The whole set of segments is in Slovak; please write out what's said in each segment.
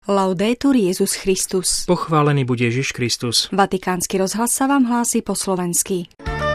Laudetur Jesus Christus. Pochválený buď Ježiš Kristus. Vatikánsky rozhlas sa vám hlási po slovensky.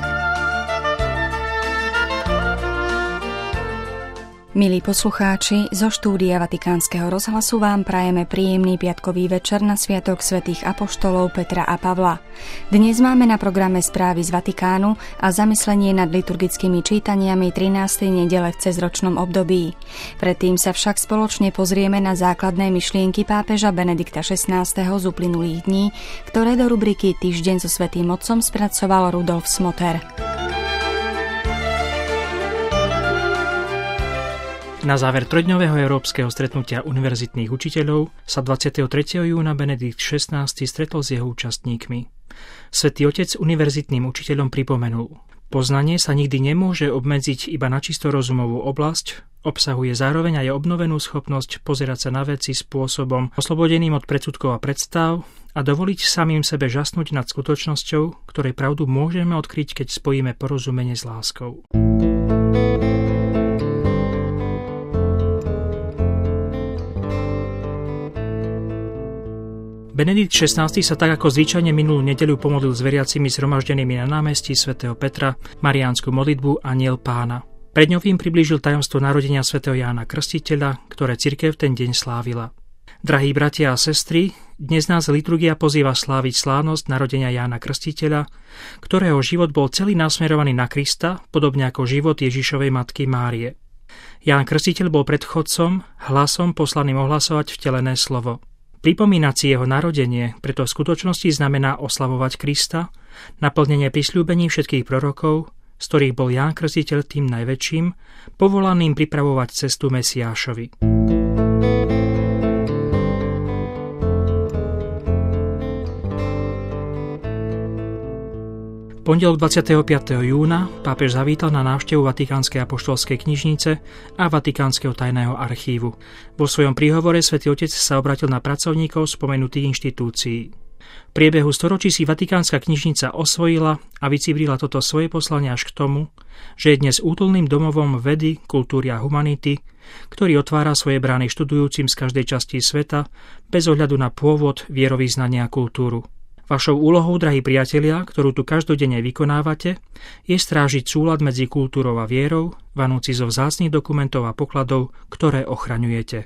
Milí poslucháči, zo štúdia Vatikánskeho rozhlasu vám prajeme príjemný piatkový večer na sviatok svätých apoštolov Petra a Pavla. Dnes máme na programe správy z Vatikánu a zamyslenie nad liturgickými čítaniami 13. nedele v cezročnom období. Predtým sa však spoločne pozrieme na základné myšlienky pápeža Benedikta XVI. Z uplynulých dní, ktoré do rubriky Týždeň so Svätým Otcom spracoval Rudolf Smoter. Na záver trojdňového európskeho stretnutia univerzitných učiteľov sa 23. júna Benedikt XVI. Stretol s jeho účastníkmi. Svätý Otec univerzitným učiteľom pripomenul: poznanie sa nikdy nemôže obmedziť iba na čisto rozumovú oblasť, obsahuje zároveň aj obnovenú schopnosť pozerať sa na veci spôsobom oslobodeným od predsudkov a predstav a dovoliť samým sebe žasnúť nad skutočnosťou, ktorej pravdu môžeme odkryť, keď spojíme porozumenie s láskou. Benedikt XVI. Sa tak ako zvyčajne minulú nedeľu pomodlil s veriacimi zhromaždenými na námestí svätého Petra mariánsku modlitbu Anjel Pána. Pred ňou im priblížil tajomstvo narodenia svätého Jána Krstiteľa, ktoré cirkev ten deň slávila. Drahí bratia a sestry, dnes nás liturgia pozýva sláviť slávnosť narodenia Jána Krstiteľa, ktorého život bol celý nasmerovaný na Krista, podobne ako život Ježišovej matky Márie. Ján Krstiteľ bol predchodcom, hlasom poslaným ohlasovať vtelené slovo. Pripomínať si jeho narodenie preto v skutočnosti znamená oslavovať Krista, naplnenie prisľúbení všetkých prorokov, z ktorých bol Ján Krstiteľ tým najväčším, povolaným pripravovať cestu Mesiášovi. Pondelok 25. júna pápež zavítal na návštevu Vatikánskej apoštolskej knižnice a Vatikánskeho tajného archívu. Vo svojom príhovore Svätý Otec sa obratil na pracovníkov spomenutých inštitúcií. V priebehu storočí si Vatikánska knižnica osvojila a vycibrila toto svoje poslanie až k tomu, že je dnes útulným domovom vedy, kultúry a humanity, ktorý otvára svoje brány študujúcim z každej časti sveta bez ohľadu na pôvod, vierovyznanie a kultúru. Vašou úlohou, drahí priatelia, ktorú tu každodenne vykonávate, je strážiť súlad medzi kultúrou a vierou, vanúci zo vzácnych dokumentov a pokladov, ktoré ochraňujete.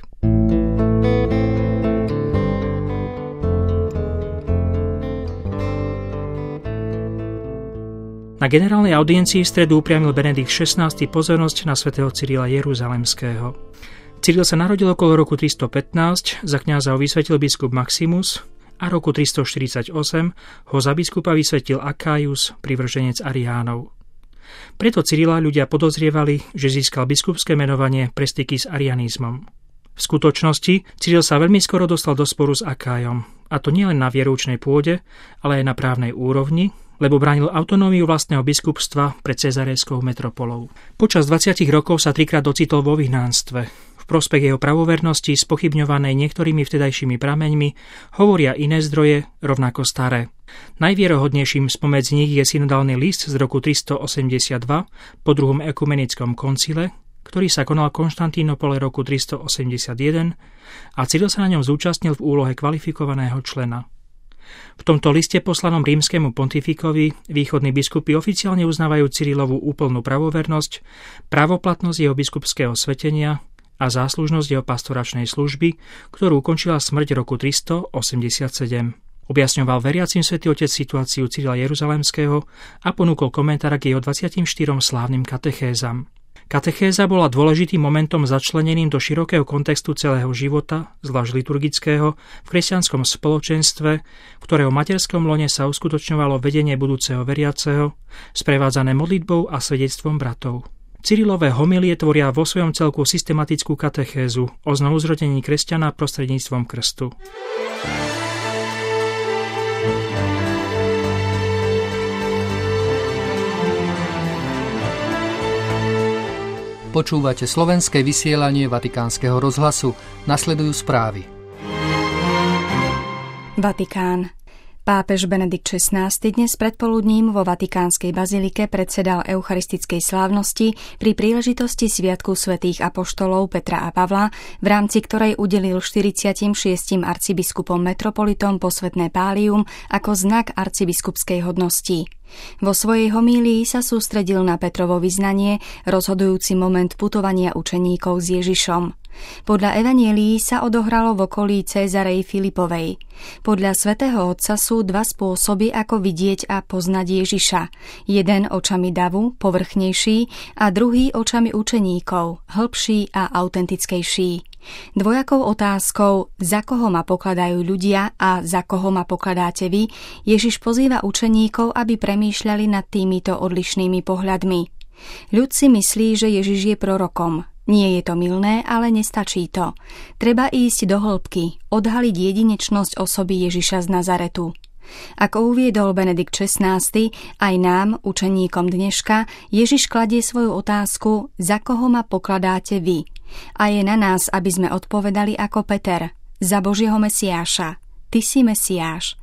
Na generálnej audiencii v stredu upriamil Benedikt XVI. Pozornosť na svätého Cyrila Jeruzalemského. Cyril sa narodil okolo roku 315, za kňaza ho vysvetil biskup Maximus a roku 348 ho za biskupa vysvetil Akajus, privrženec Ariánov. Preto Cyrila ľudia podozrievali, že získal biskupské menovanie pre styky s arianizmom. V skutočnosti Cyril sa veľmi skoro dostal do sporu s Akájom, a to nielen na vieroučnej pôde, ale aj na právnej úrovni, lebo bránil autonómiu vlastného biskupstva pred cezarejskou metropolou. Počas 20 rokov sa trikrát ocitol vo vyhnánstve. V prospech jeho pravovernosti, spochybňovanej niektorými vtedajšími prameňmi, hovoria iné zdroje, rovnako staré. Najvierohodnejším spomedzi nich je synodálny list z roku 382 po druhom ekumenickom koncile, ktorý sa konal v Konštantínopole roku 381 a Cyril sa na ňom zúčastnil v úlohe kvalifikovaného člena. V tomto liste poslanom rímskemu pontifikovi východní biskupy oficiálne uznávajú Cyrilovú úplnú pravovernosť, právoplatnosť jeho biskupského svetenia a záslužnosť jeho pastoračnej služby, ktorú ukončila smrť roku 387. Objasňoval veriacim Svätý Otec situáciu Cyrila Jeruzalemského a ponúkol komentár k jeho 24 slávnym katechézam. Katechéza bola dôležitým momentom začleneným do širokého kontextu celého života, zvlášť liturgického, v kresťanskom spoločenstve, v ktorého materskom lone sa uskutočňovalo vedenie budúceho veriaceho, sprevádzané modlitbou a svedectvom bratov. Cyrilové homilie tvoria vo svojom celku systematickú katechézu o znovuzrodení kresťana prostredníctvom krstu. Počúvate slovenské vysielanie Vatikánskeho rozhlasu. Nasledujú správy. Vatikán. Pápež Benedikt XVI dnes predpoludním vo Vatikánskej bazilike predsedal eucharistickej slávnosti pri príležitosti Sviatku svätých apoštolov Petra a Pavla, v rámci ktorej udelil 46 arcibiskupom metropolitom posvätné pálium ako znak arcibiskupskej hodnosti. Vo svojej homílii sa sústredil na Petrovo vyznanie, rozhodujúci moment putovania učeníkov s Ježišom. Podľa evanielií sa odohralo v okolí Cézarei Filipovej. Podľa svätého Otca sú dva spôsoby, ako vidieť a poznať Ježiša. Jeden očami davu, povrchnejší, a druhý očami učeníkov, hĺbší a autentickejší. Dvojakou otázkou, za koho ma pokladajú ľudia a za koho ma pokladáte vy, Ježiš pozýva učeníkov, aby premýšľali nad týmito odlišnými pohľadmi. Ľud si myslí, že Ježiš je prorokom. Nie je to mylné, ale nestačí to. Treba ísť do hĺbky, odhaliť jedinečnosť osoby Ježiša z Nazaretu. Ako uviedol Benedikt XVI, aj nám, učeníkom dneška, Ježiš kladie svoju otázku, za koho ma pokladáte vy. A je na nás, aby sme odpovedali ako Peter, za Božieho Mesiáša. Ty si Mesiáš,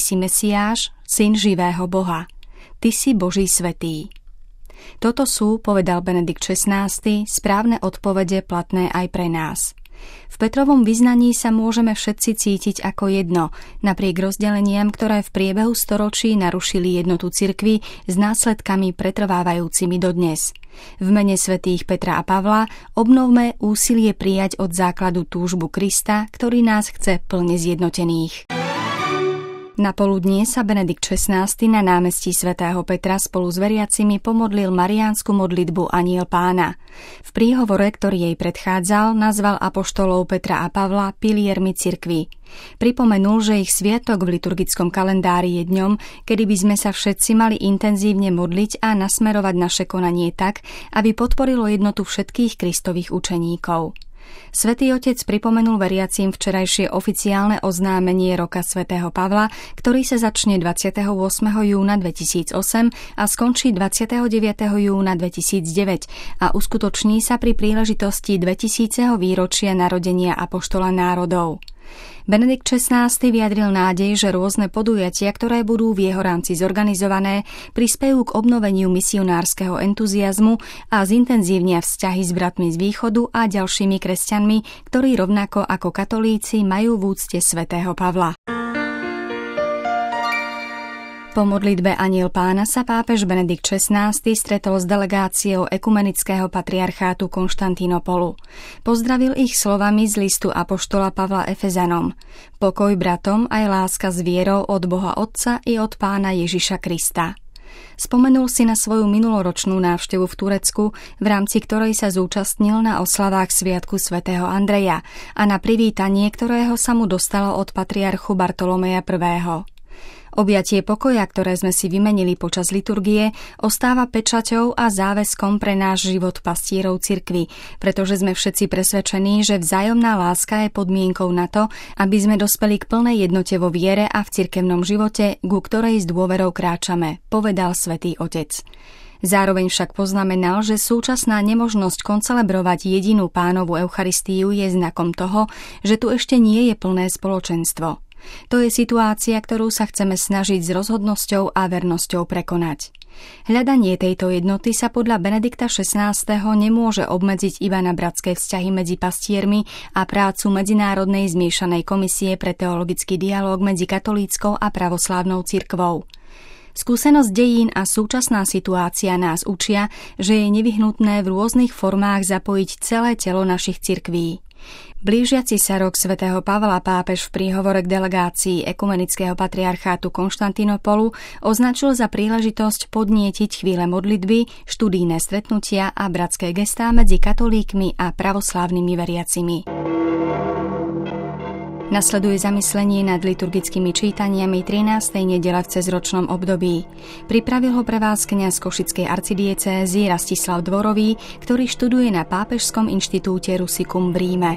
syn živého Boha. Ty si Boží svätý. Toto sú, povedal Benedikt XVI, správne odpovede platné aj pre nás. V Petrovom vyznaní sa môžeme všetci cítiť ako jedno, napriek rozdeleniam, ktoré v priebehu storočí narušili jednotu cirkvi s následkami pretrvávajúcimi dodnes. V mene svätých Petra a Pavla obnovme úsilie prijať od základu túžbu Krista, ktorý nás chce plne zjednotených. Na poludnie sa Benedikt XVI na námestí svätého Petra spolu s veriacimi pomodlil mariánsku modlitbu Anjel Pána. V príhovore, ktorý jej predchádzal, nazval apoštolov Petra a Pavla piliermi cirkvi. Pripomenul, že ich sviatok v liturgickom kalendári je dňom, kedy by sme sa všetci mali intenzívne modliť a nasmerovať naše konanie tak, aby podporilo jednotu všetkých Kristových učeníkov. Svätý Otec pripomenul veriacim včerajšie oficiálne oznámenie roka svätého Pavla, ktorý sa začne 28. júna 2008 a skončí 29. júna 2009 a uskutoční sa pri príležitosti 2000. výročia narodenia apoštola národov. Benedikt XVI vyjadril nádej, že rôzne podujatia, ktoré budú v jeho rámci zorganizované, prispejú k obnoveniu misionárskeho entuziazmu a zintenzívnia vzťahy s bratmi z východu a ďalšími kresťanmi, ktorí rovnako ako katolíci majú v úcte svätého Pavla. Po modlitbe Anjel Pána sa pápež Benedikt XVI stretol s delegáciou ekumenického patriarchátu Konštantínopolu. Pozdravil ich slovami z listu apoštola Pavla Efezanom. Pokoj bratom aj láska s vierou od Boha Otca i od Pána Ježiša Krista. Spomenul si na svoju minuloročnú návštevu v Turecku, v rámci ktorej sa zúčastnil na oslavách Sviatku svätého Andreja a na privítanie, ktorého sa mu dostalo od patriarchu Bartolomeja I. Objatie pokoja, ktoré sme si vymenili počas liturgie, ostáva pečaťou a záväzkom pre náš život pastierov cirkvi, pretože sme všetci presvedčení, že vzájomná láska je podmienkou na to, aby sme dospeli k plnej jednote vo viere a v cirkevnom živote, ku ktorej s dôverou kráčame, povedal svätý Otec. Zároveň však poznamenal, že súčasná nemožnosť koncelebrovať jedinú Pánovu Eucharistiu je znakom toho, že tu ešte nie je plné spoločenstvo. To je situácia, ktorú sa chceme snažiť s rozhodnosťou a vernosťou prekonať. Hľadanie tejto jednoty sa podľa Benedikta XVI. Nemôže obmedziť iba na bratské vzťahy medzi pastiermi a prácu Medzinárodnej zmiešanej komisie pre teologický dialóg medzi katolíckou a pravoslávnou cirkvou. Skúsenosť dejín a súčasná situácia nás učia, že je nevyhnutné v rôznych formách zapojiť celé telo našich cirkví. Blížiaci sa rok svätého Pavla pápež v príhovore k delegácii ekumenického patriarchátu Konštantínopolu označil za príležitosť podnietiť chvíle modlitby, študijné stretnutia a bratské gestá medzi katolíkmi a pravoslávnymi veriacimi. Nasleduje zamyslenie nad liturgickými čítaniami 13. nedele v cezročnom období. Pripravil ho pre vás kňaz košickej arcidiecézy Rastislav Dvorový, ktorý študuje na Pápežskom inštitúte Rusicum v Ríme.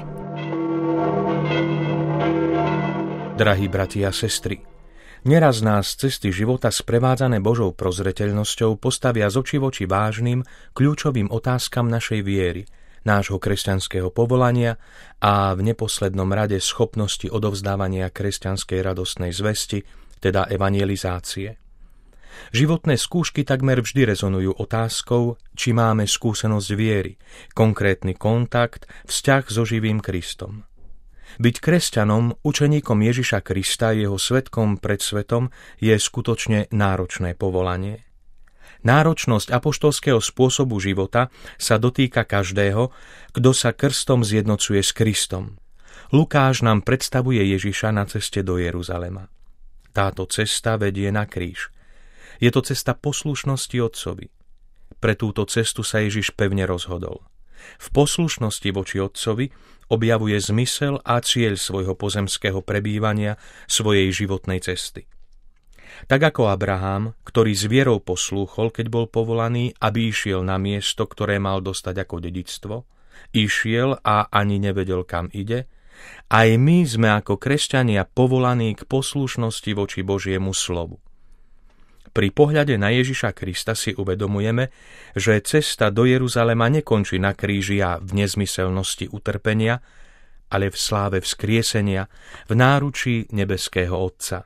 Drahí bratia a sestry, neraz nás cesty života sprevádzané Božou prozreteľnosťou postavia z očí v oči vážnym, kľúčovým otázkam našej viery, nášho kresťanského povolania a v neposlednom rade schopnosti odovzdávania kresťanskej radostnej zvesti teda evangelizácie. Životné skúšky takmer vždy rezonujú otázkou, či máme skúsenosť viery, konkrétny kontakt, vzťah so živým Kristom. Byť kresťanom, učeníkom Ježiša Krista, jeho svedkom pred svetom, je skutočne náročné povolanie. Náročnosť apoštolského spôsobu života sa dotýka každého, kto sa krstom zjednocuje s Kristom. Lukáš nám predstavuje Ježiša na ceste do Jeruzalema. Táto cesta vedie na kríž. Je to cesta poslušnosti Otcovi. Pre túto cestu sa Ježiš pevne rozhodol. V poslušnosti voči Otcovi objavuje zmysel a cieľ svojho pozemského prebývania, svojej životnej cesty. Tak ako Abraham, ktorý s vierou poslúchol, keď bol povolaný, aby išiel na miesto, ktoré mal dostať ako dedičstvo, išiel a ani nevedel, kam ide, aj my sme ako kresťania povolaní k poslušnosti voči Božiemu slovu. Pri pohľade na Ježiša Krista si uvedomujeme, že cesta do Jeruzalema nekončí na kríži a v nezmyselnosti utrpenia, ale v sláve vzkriesenia, v náručí nebeského Otca.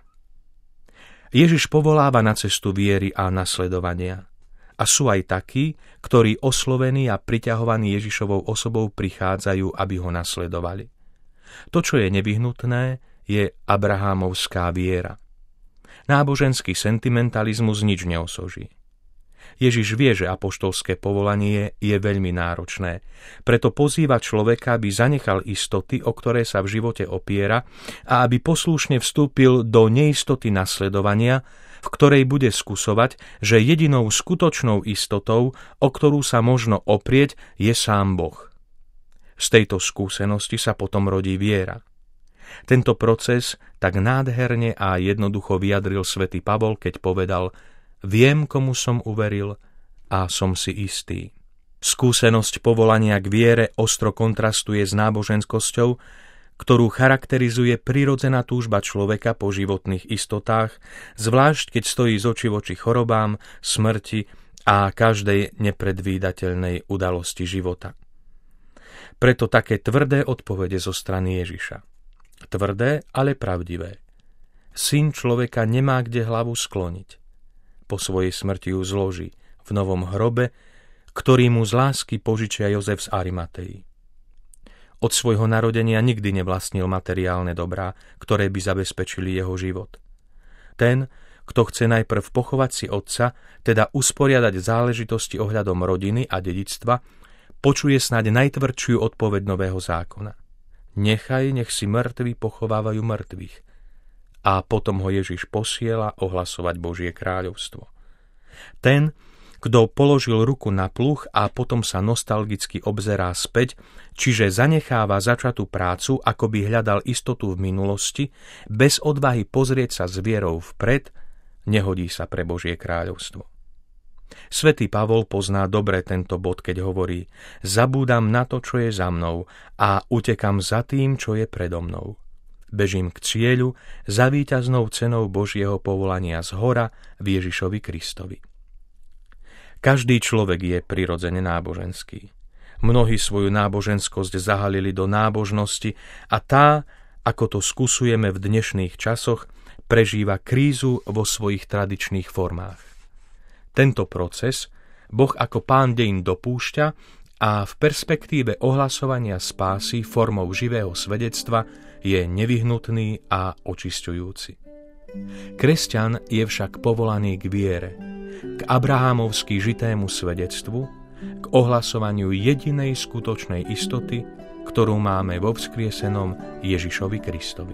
Ježiš povoláva na cestu viery a nasledovania. A sú aj takí, ktorí oslovení a priťahovaní Ježišovou osobou prichádzajú, aby ho nasledovali. To, čo je nevyhnutné, je abrahámovská viera. Náboženský sentimentalizmus nič neosoží. Ježiš vie, že apoštolské povolanie je veľmi náročné, preto pozýva človeka, aby zanechal istoty, o ktoré sa v živote opiera, a aby poslušne vstúpil do neistoty nasledovania, v ktorej bude skúsovať, že jedinou skutočnou istotou, o ktorú sa možno oprieť, je sám Boh. Z tejto skúsenosti sa potom rodí viera. Tento proces tak nádherne a jednoducho vyjadril svätý Pavol, keď povedal: viem, komu som uveril a som si istý. Skúsenosť povolania k viere ostro kontrastuje s náboženskosťou, ktorú charakterizuje prirodzená túžba človeka po životných istotách, zvlášť keď stojí z očí v oči chorobám, smrti a každej nepredvídateľnej udalosti života. Preto také tvrdé odpovede zo strany Ježiša. Tvrdé, ale pravdivé. Syn človeka nemá kde hlavu skloniť. Po svojej smrti ju zloží v novom hrobe, ktorý mu z lásky požičia Jozef z Arimatei. Od svojho narodenia nikdy nevlastnil materiálne dobrá, ktoré by zabezpečili jeho život. Ten, kto chce najprv pochovať si otca, teda usporiadať záležitosti ohľadom rodiny a dedičstva, počuje snáď najtvrdšiu odpoveď nového zákona. Nech si mŕtvi pochovávajú mŕtvych. A potom ho Ježiš posiela ohlasovať Božie kráľovstvo. Ten, kto položil ruku na pluh a potom sa nostalgicky obzerá späť, čiže zanecháva začatú prácu, ako by hľadal istotu v minulosti, bez odvahy pozrieť sa s vierou vpred, nehodí sa pre Božie kráľovstvo. Svätý Pavol pozná dobre tento bod, keď hovorí: zabúdam na to, čo je za mnou, a utekam za tým, čo je predo mnou. Bežím k cieľu za víťaznou cenou Božieho povolania zhora v Ježišovi Kristovi. Každý človek je prirodzene náboženský. Mnohí svoju náboženskosť zahalili do nábožnosti a tá, ako to skúsujeme v dnešných časoch, prežíva krízu vo svojich tradičných formách. Tento proces Boh ako Pán dejín dopúšťa a v perspektíve ohlasovania spásy formou živého svedectva je nevyhnutný a očisťujúci. Kresťan je však povolaný k viere, k abrahámovsky žitému svedectvu, k ohlasovaniu jedinej skutočnej istoty, ktorú máme vo vzkriesenom Ježišovi Kristovi.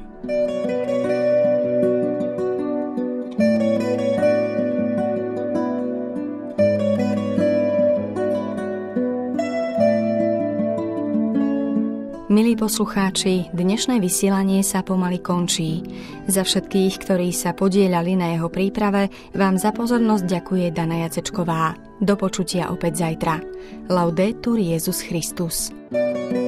Milí poslucháči, dnešné vysielanie sa pomaly končí. Za všetkých, ktorí sa podieľali na jeho príprave, vám za pozornosť ďakuje Dana Jacečková. Do počutia opäť zajtra. Laudetur Jesus Christus.